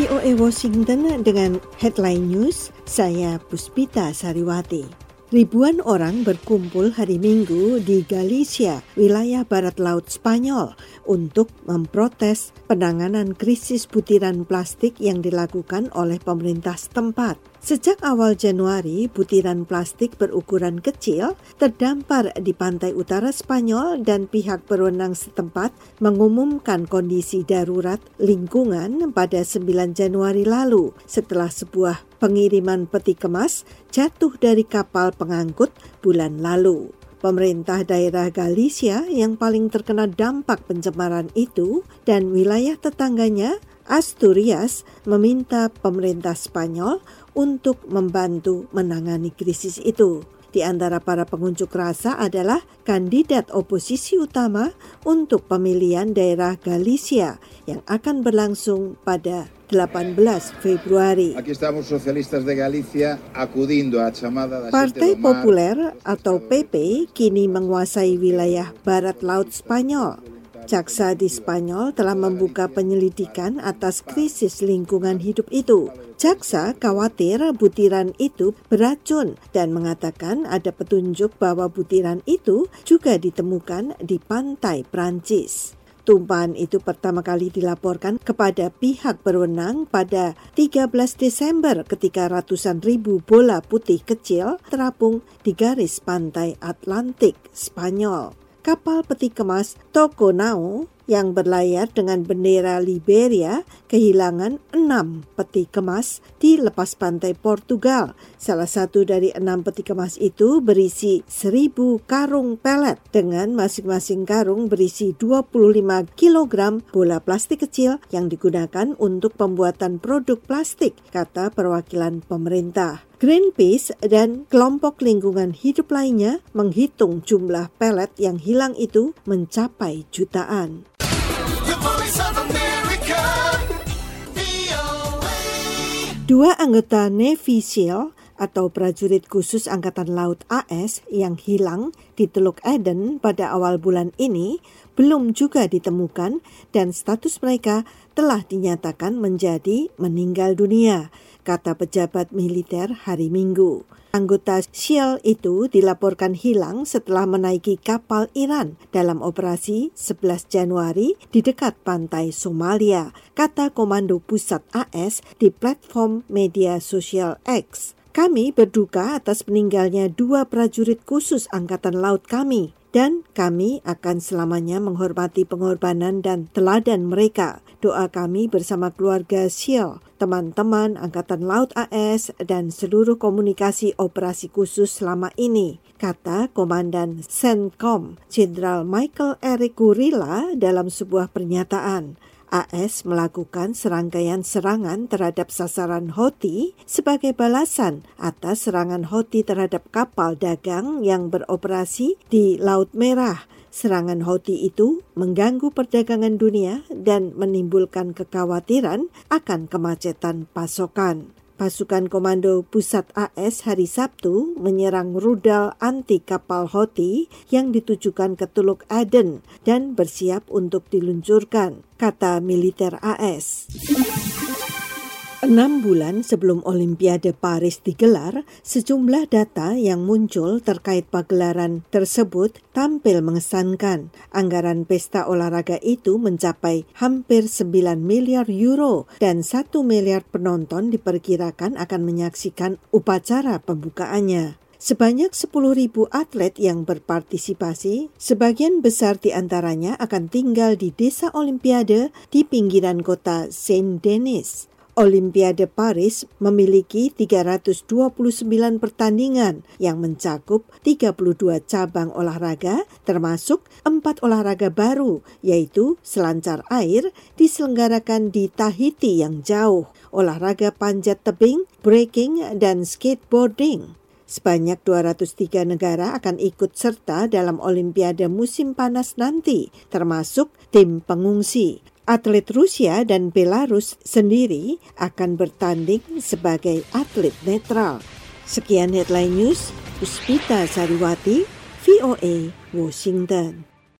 VOA Washington dengan headline news, saya Puspita Sariwati. Ribuan orang berkumpul hari Minggu di Galicia, wilayah barat laut Spanyol, untuk memprotes penanganan krisis butiran plastik yang dilakukan oleh pemerintah setempat. Sejak awal Januari, butiran plastik berukuran kecil terdampar di pantai utara Spanyol dan pihak berwenang setempat mengumumkan kondisi darurat lingkungan pada 9 Januari lalu setelah sebuah pengiriman peti kemas jatuh dari kapal pengangkut bulan lalu. Pemerintah daerah Galicia yang paling terkena dampak pencemaran itu dan wilayah tetangganya, Asturias, meminta pemerintah Spanyol untuk membantu menangani krisis itu. Di antara para pengunjuk rasa adalah kandidat oposisi utama untuk pemilihan daerah Galicia yang akan berlangsung pada 18 Februari. Partai Populer atau PP kini menguasai wilayah barat laut Spanyol. Jaksa di Spanyol telah membuka penyelidikan atas krisis lingkungan hidup itu. Jaksa khawatir butiran itu beracun dan mengatakan ada petunjuk bahwa butiran itu juga ditemukan di pantai Prancis. Tumpahan itu pertama kali dilaporkan kepada pihak berwenang pada 13 Desember ketika ratusan ribu bola putih kecil terapung di garis pantai Atlantik Spanyol. Kapal peti kemas Toconao yang berlayar dengan bendera Liberia kehilangan 6 peti kemas di lepas pantai Portugal. Salah satu dari 6 peti kemas itu berisi 1.000 karung pelet dengan masing-masing karung berisi 25 kg bola plastik kecil yang digunakan untuk pembuatan produk plastik, kata perwakilan pemerintah. Greenpeace dan kelompok lingkungan hidup lainnya menghitung jumlah pelet yang hilang itu mencapai jutaan. Dua anggota Navy SEAL atau prajurit khusus Angkatan Laut AS yang hilang di Teluk Aden pada awal bulan ini belum juga ditemukan dan status mereka telah dinyatakan menjadi meninggal dunia, kata pejabat militer hari Minggu. Anggota SEAL itu dilaporkan hilang setelah menaiki kapal Iran dalam operasi 11 Januari di dekat pantai Somalia, kata Komando Pusat AS di platform media sosial X. Kami berduka atas meninggalnya 2 prajurit khusus Angkatan Laut kami, dan kami akan selamanya menghormati pengorbanan dan teladan mereka. Doa kami bersama keluarga SEAL, teman-teman Angkatan Laut AS, dan seluruh komunikasi operasi khusus selama ini, kata Komandan CENTCOM, Jenderal Michael Eric Gurila dalam sebuah pernyataan. AS melakukan serangkaian serangan terhadap sasaran Houthi sebagai balasan atas serangan Houthi terhadap kapal dagang yang beroperasi di Laut Merah. Serangan Houthi itu mengganggu perdagangan dunia dan menimbulkan kekhawatiran akan kemacetan pasokan. Pasukan Komando Pusat AS hari Sabtu menyerang rudal anti kapal Houthi yang ditujukan ke Teluk Aden dan bersiap untuk diluncurkan, kata militer AS. 6 bulan sebelum Olimpiade Paris digelar, sejumlah data yang muncul terkait pagelaran tersebut tampil mengesankan. Anggaran pesta olahraga itu mencapai hampir 9 miliar euro dan 1 miliar penonton diperkirakan akan menyaksikan upacara pembukaannya. Sebanyak 10.000 atlet yang berpartisipasi, sebagian besar di antaranya akan tinggal di desa Olimpiade di pinggiran kota Saint-Denis. Olimpiade Paris memiliki 329 pertandingan yang mencakup 32 cabang olahraga, termasuk 4 olahraga baru, yaitu selancar air diselenggarakan di Tahiti yang jauh, olahraga panjat tebing, breaking, dan skateboarding. Sebanyak 203 negara akan ikut serta dalam Olimpiade musim panas nanti, termasuk tim pengungsi. Atlet Rusia dan Belarus sendiri akan bertanding sebagai atlet netral. Sekian headline news, Puspita Sariwati, VOA, Washington.